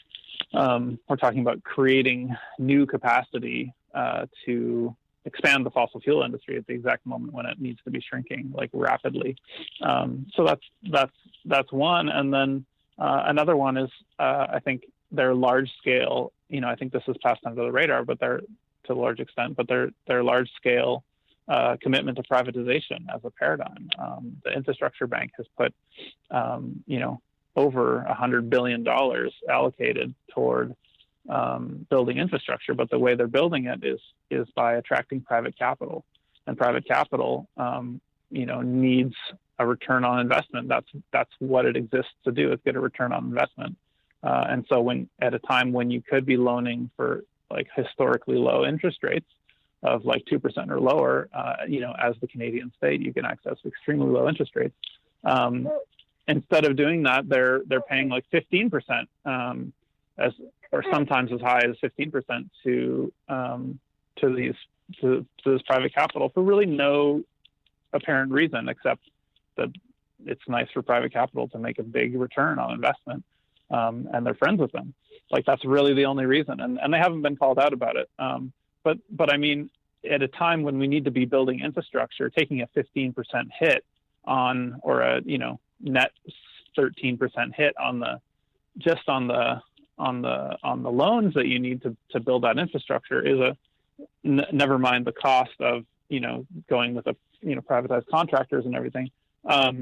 um, we're talking about creating new capacity uh, to expand the fossil fuel industry at the exact moment when it needs to be shrinking, like rapidly. Um, so that's that's that's one, and then uh, another one is uh, I think their large scale. You know, I think this has passed under the radar, but they're to a large extent, but their their large scale uh, commitment to privatization as a paradigm. Um, the infrastructure bank has put um, you know over a hundred billion dollars allocated toward Um, building infrastructure, but the way they're building it is is by attracting private capital, and private capital, um, you know, needs a return on investment. That's that's what it exists to do. It's get a return on investment, uh, and so when at a time when you could be loaning for like historically low interest rates of like two percent or lower, uh, you know, as the Canadian state, you can access extremely low interest rates. Um, instead of doing that, they're they're paying like fifteen percent. Um, as or sometimes as high as fifteen percent to um, to these to, to this private capital for really no apparent reason except that it's nice for private capital to make a big return on investment, um, and they're friends with them. Like that's really the only reason, and and they haven't been called out about it. Um, but but I mean, at a time when we need to be building infrastructure, taking a fifteen percent hit on or a you know net thirteen percent hit on the just on the on the on the loans that you need to, to build that infrastructure is a n- never mind the cost of you know going with a you know privatized contractors and everything um,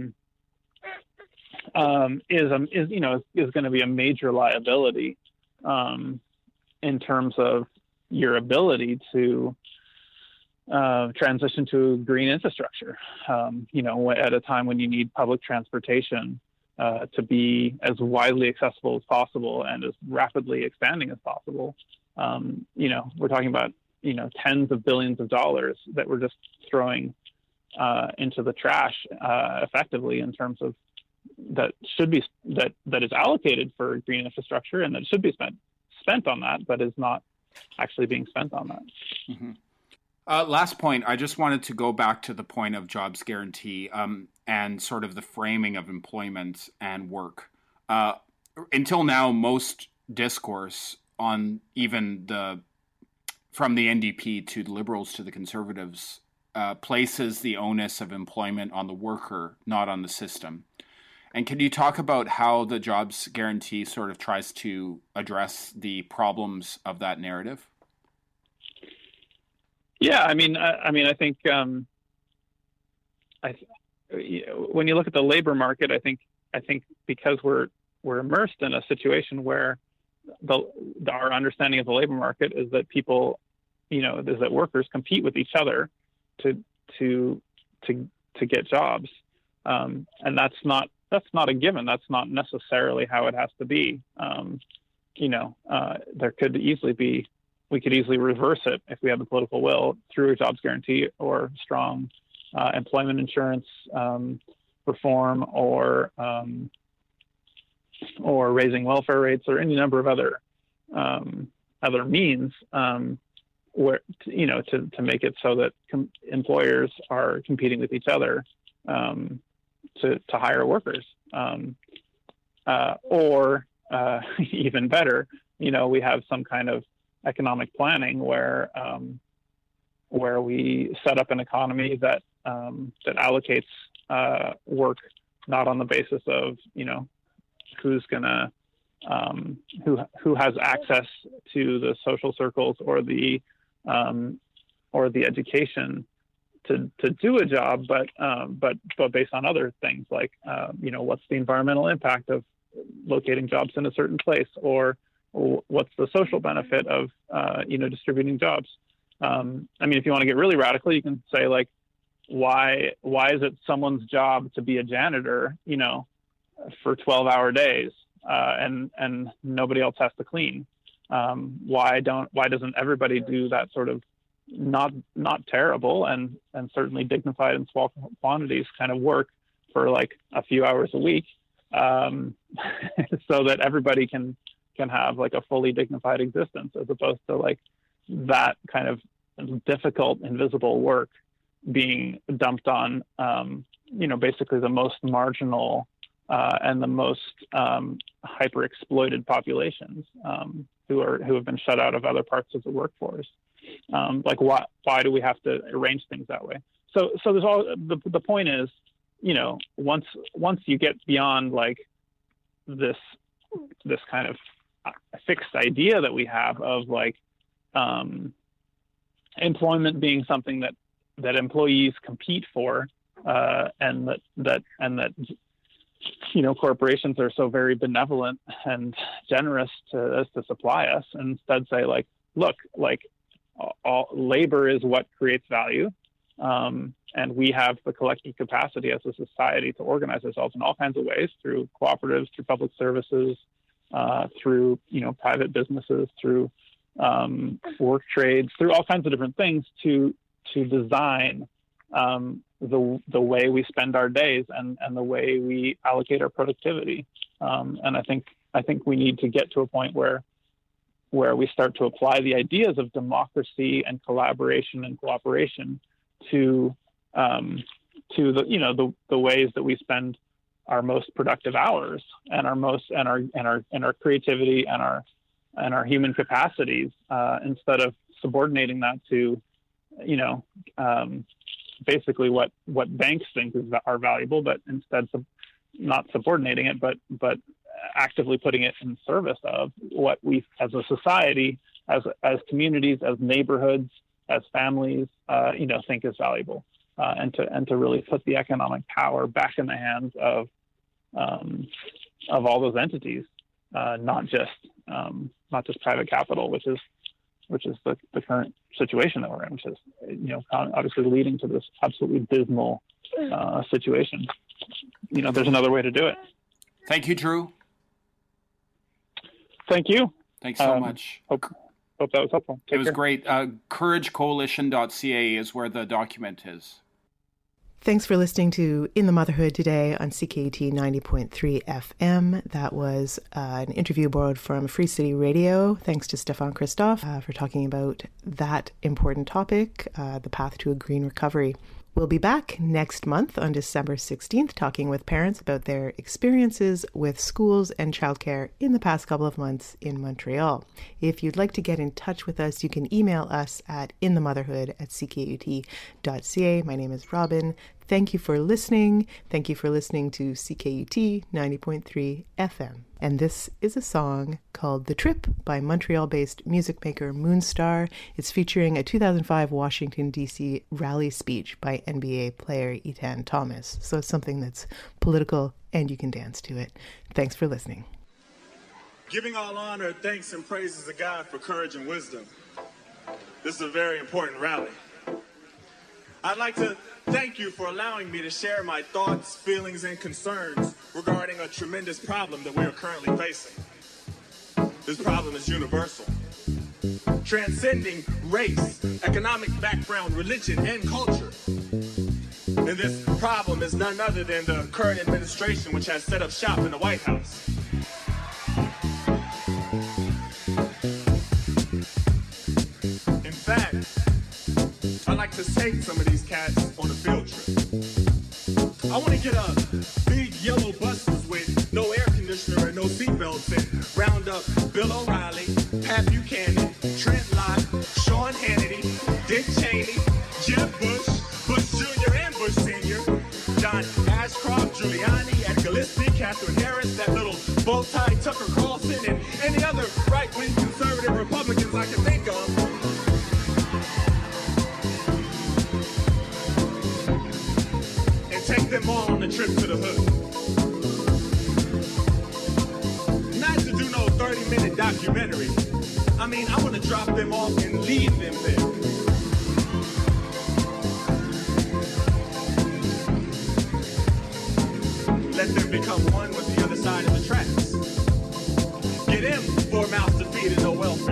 um, is a, is you know is, is going to be a major liability um, in terms of your ability to uh, transition to green infrastructure. Um, you know at a time when you need public transportation Uh, to be as widely accessible as possible and as rapidly expanding as possible. Um, you know, we're talking about, you know, tens of billions of dollars that we're just throwing uh, into the trash uh, effectively in terms of that should be, that, that is allocated for green infrastructure and that should be spent, spent on that, but is not actually being spent on that. Mm-hmm. Uh, last point, I just wanted to go back to the point of jobs guarantee um, and sort of the framing of employment and work. Uh, until now, most discourse on even the, from the N D P to the Liberals to the Conservatives, uh, places the onus of employment on the worker, not on the system. And can you talk about how the jobs guarantee sort of tries to address the problems of that narrative? Yeah, I mean, I, I mean, I think um, I, when you look at the labor market, I think I think because we're we're immersed in a situation where the our understanding of the labor market is that people, you know, is that workers compete with each other to to to to get jobs, um, and that's not that's not a given. That's not necessarily how it has to be. Um, you know, uh, there could easily be. We could easily reverse it if we had the political will through a jobs guarantee or strong uh, employment insurance um, reform or um, or raising welfare rates or any number of other um, other means um, where you know to, to make it so that com- employers are competing with each other um, to to hire workers um, uh, or uh, even better, you know, we have some kind of economic planning where um, where we set up an economy that um, that allocates uh, work not on the basis of you know who's gonna um, who who has access to the social circles or the um, or the education to to do a job, but um, but but based on other things like uh, you know what's the environmental impact of locating jobs in a certain place, or what's the social benefit of, uh, you know, distributing jobs? Um, I mean, if you want to get really radical, you can say like, why, why is it someone's job to be a janitor, you know, for twelve hour days, uh, and, and nobody else has to clean? Um, why don't why doesn't everybody do that sort of not not terrible and and certainly dignified in small quantities kind of work for like a few hours a week, um, so that everybody can can have like a fully dignified existence, as opposed to like that kind of difficult, invisible work being dumped on, um, you know, basically the most marginal uh, and the most um, hyper exploited populations. Um, who are who have been shut out of other parts of the workforce. Um, like why why do we have to arrange things that way? So so there's all the the point is, you know, once once you get beyond like this this kind of fixed idea that we have of like um, employment being something that that employees compete for, uh, and that that and that you know, corporations are so very benevolent and generous to as to supply us, and instead say like, look, like all labor is what creates value. Um, and we have the collective capacity as a society to organize ourselves in all kinds of ways, through cooperatives, through public services, uh, through, you know, private businesses, through um, work trades, through all kinds of different things to, to design um, the the way we spend our days and, and the way we allocate our productivity. Um, and I think I think we need to get to a point where where we start to apply the ideas of democracy and collaboration and cooperation to um, to the you know the the ways that we spend our most productive hours and our most and our and our and our creativity and our and our human capacities, uh, instead of subordinating that to you know. Um, basically what, what banks think is, are valuable, but instead sub, not subordinating it, but, but actively putting it in service of what we, as a society, as, as communities, as neighborhoods, as families, uh, you know, think is valuable, uh, and to, and to really put the economic power back in the hands of, um, of all those entities, uh, not just, um, not just private capital, which is, which is the, the current situation that we're in, which is, you know, obviously leading to this absolutely dismal uh, situation. You know, there's another way to do it. Thank you, Drew. Thank you. Thanks so um, much. Hope, hope that was helpful. Take it was care. great. Uh, courage coalition dot c a is where the document is. Thanks for listening to In the Motherhood today on C K U T ninety point three F M. That was uh, an interview borrowed from Free City Radio. Thanks to Stefan Christoff uh, for talking about that important topic, uh, the path to a green recovery. We'll be back next month on December sixteenth, talking with parents about their experiences with schools and childcare in the past couple of months in Montreal. If you'd like to get in touch with us, you can email us at inthemotherhood at c k u t dot c a. My name is Robin. Thank you for listening. Thank you for listening to C K U T ninety point three F M. And this is a song called The Trip by Montreal-based music maker Moonstar. It's featuring a two thousand five Washington, D C rally speech by N B A player Etan Thomas. So it's something that's political and you can dance to it. Thanks for listening. Giving all honor, thanks, and praises to God for courage and wisdom. This is a very important rally. I'd like to thank you for allowing me to share my thoughts, feelings, and concerns regarding a tremendous problem that we are currently facing. This problem is universal, transcending race, economic background, religion, and culture. And this problem is none other than the current administration, which has set up shop in the White House. In fact, I'd like to take some of these cats on a field trip. I want to get a big yellow buses with no air conditioner and no seatbelts and round up Bill O'Reilly, Pat Buchanan, Trent Lott, Sean Hannity, Dick Cheney, Jeb Bush, Bush Junior and Bush Senior, John Ashcroft, Giuliani, Ed Gillespie, Catherine Harris, that little bow-tie Tucker Carlson, and any other right-wing conservative Republicans I can think of. Take them all on the trip to the hood. Not to do no thirty minute documentary. I mean, I want to drop them off and leave them there. Let them become one with the other side of the tracks. Get them four mouths to feed and no welfare.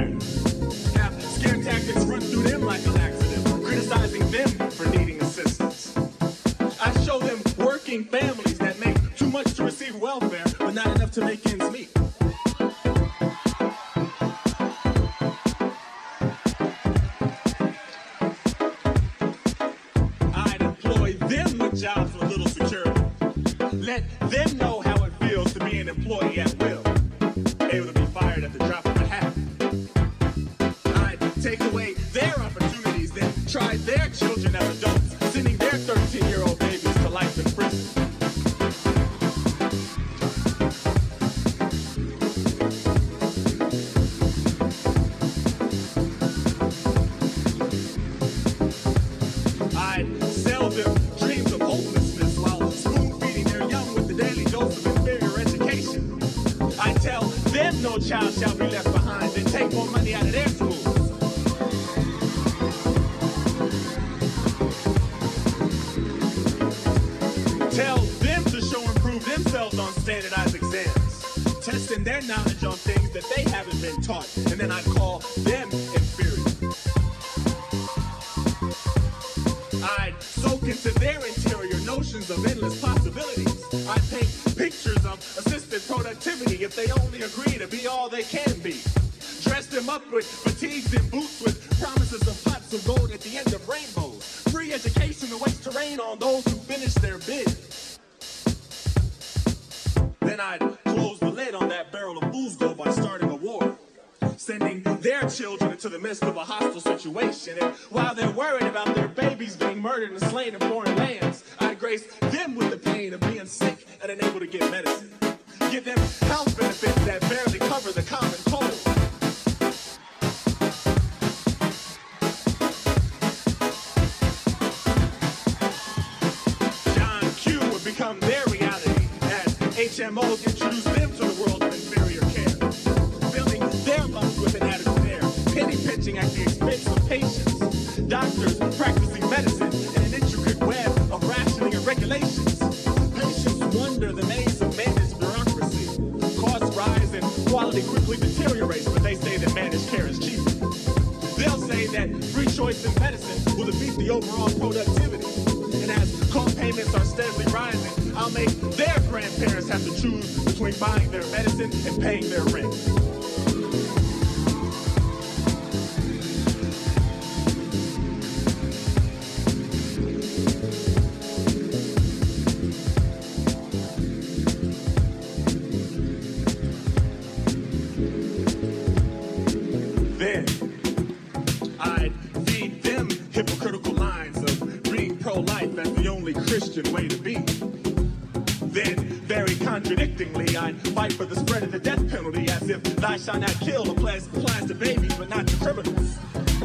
let them know how it feels to be an employee at will, able to be fired at the drop of a hat. I'd take away their opportunities, then try their children as adults, sending their thirteen-year-old babies to life in prison. I'd sell them dreams of hopelessness while spoon-feeding their young with the daily dose of inferior education. I tell them no child shall be left behind, then take more money out of their schools. Tell them to show and prove themselves on standardized exams, testing their knowledge on things that they haven't been taught, and then I'd call them inferior. I'd soak into their interior notions of endless possibilities. I'd paint pictures of assisted productivity if they only agree to be all they can be. Dress them up with fatigues and boots with promises of pots of gold at the end of rainbows. Free education to waste terrain on those who finish their bid. Then I'd close the lid on that barrel of foosball by starting a war, sending their children into the midst of a hostile situation. And while they're worried about their babies being murdered and slain in foreign lands, I'd grace them with the pain of being sick and unable to get medicine. Give them health benefits that barely cover the common cold. John Q would become their reality as H M Os introduce them to the world of inferior care, filling their lungs with inadequate air, penny pinching at the expense of patients, doctors practicing medicine in an intricate web of rationing and regulations. Patients wonder the maze of managed bureaucracy. Costs rise and quality quickly deteriorates, but they say that managed care is cheaper. They'll say that free choice in medicine will defeat the overall productivity. And as co-payments are steadily rising, I'll make their grandparents have to choose between buying their medicine and paying their rent. Then I'd feed them hypocritical lines of being pro-life as the only Christian way to be. Then, very contradictingly, I'd fight for the spread of the death penalty as if thou shalt not kill applies, applies to babies but not to criminals.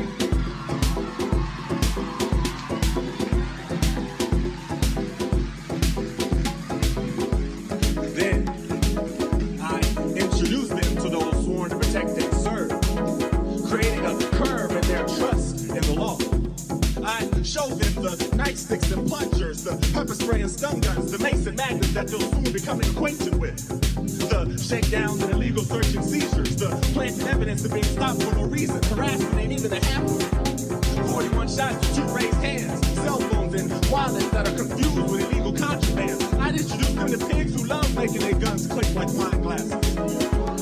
Then I introduce them to those sworn to protect and serve, creating a curve in their trust in the law. I show them the nightsticks and plungers, the pepper spray and stun guns, the mace and magnums that they'll soon become acquainted with, the shakedowns and illegal search and seizures, the planted evidence of being stopped for no reason, harassment ain't even a happen. forty-one shots to two raised hands, cell phones and wallets that are confused with illegal contraband. I'd introduce them to pigs who love making their guns click like wine glasses.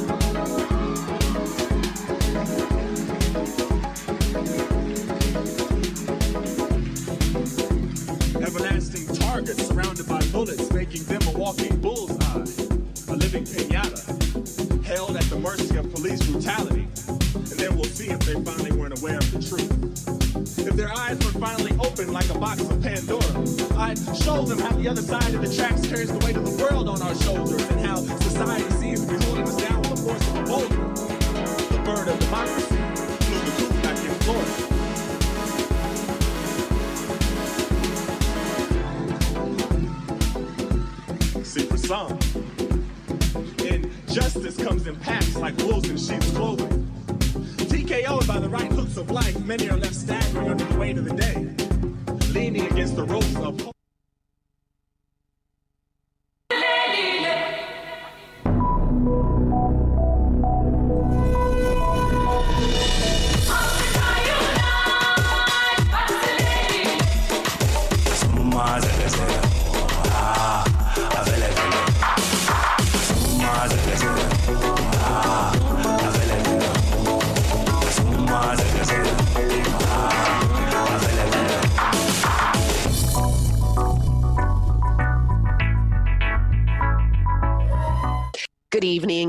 Everlasting targets surrounded by bullets, making them a walking bullseye, a living pinata, held at the mercy of police brutality. And then we'll see if they finally weren't aware of the truth. If their eyes were finally open like a box of Pandora, I'd show them how the other side of the tracks carries the weight of the world on our shoulders, and how society seems to be holding us down with the force of a boulder. The bird of democracy flew the coop back in Florida. For some, injustice comes in packs like wolves in sheep's clothing. T K O'd by the right hooks of life, many are left staggering under the weight of the day, leaning against the ropes of hope.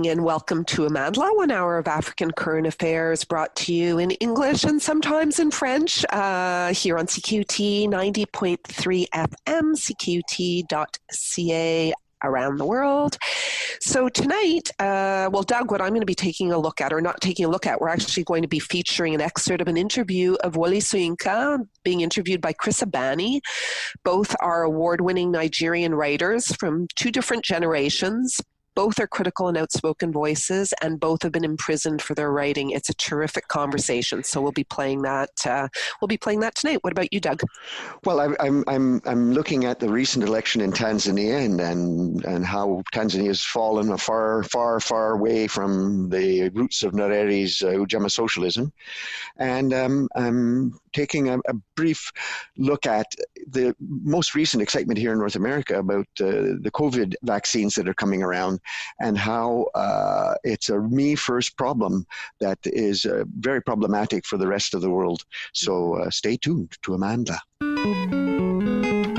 morning and welcome to Amandla, one hour of African current affairs brought to you in English and sometimes in French uh, here on C Q T ninety point three F M, C Q T dot C A around the world. So tonight, uh, well, Doug, what I'm going to be taking a look at, or not taking a look at, we're actually going to be featuring an excerpt of an interview of Wole Soyinka being interviewed by Chris Abani. Both are award-winning Nigerian writers from two different generations. Both are critical and outspoken voices, and both have been imprisoned for their writing. It's a terrific conversation, so we'll be playing that. Uh, we'll be playing that tonight. What about you, Doug? Well, I, I'm I'm I'm looking at the recent election in Tanzania and and and how Tanzania has fallen a far far far away from the roots of Nyerere's uh, Ujamaa socialism, and um, I'm taking a, a brief look at the most recent excitement here in North America about uh, the COVID vaccines that are coming around, and how uh, it's a me first problem that is uh, very problematic for the rest of the world. So uh, stay tuned to Amandla.